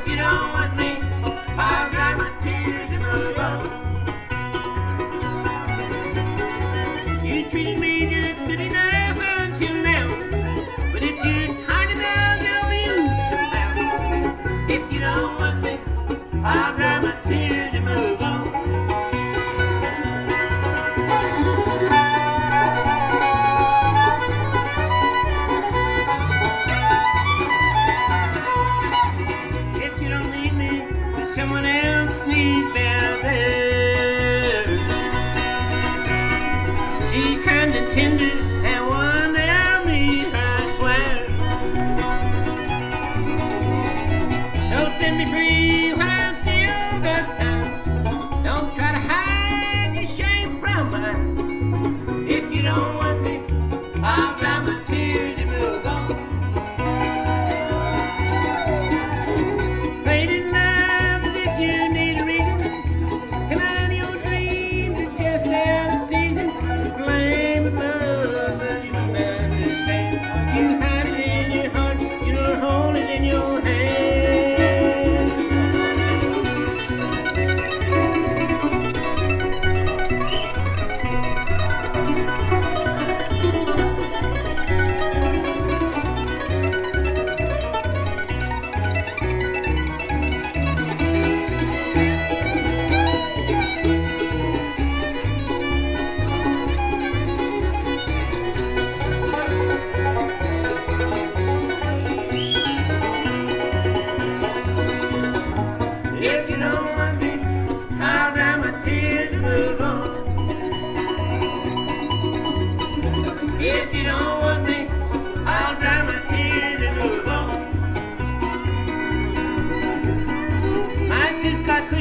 you don't want me, I'll dry my tears and move on. You treated me just good enough until now, but if you're tired of love, you'll be you somehow. If you don't want me, I'll dry my tears and move on. If you don't need me, there's someone else needs down there. She's kind and tender, and one day I'll meet her, I swear. So set me free while I've still got time. Don't try to hide your shame from mine. If you don't want me, I'll dry my tears and move on. Faded love is if you need a reason. Come out of your dreams are just out of season. The flame of love, well, you wouldn't understand. You hide it in your heart, you don't hold it in your hand. If you don't want me, I'll dry my tears and move on. If you don't want me, I'll dry my tears and move on. My suit's got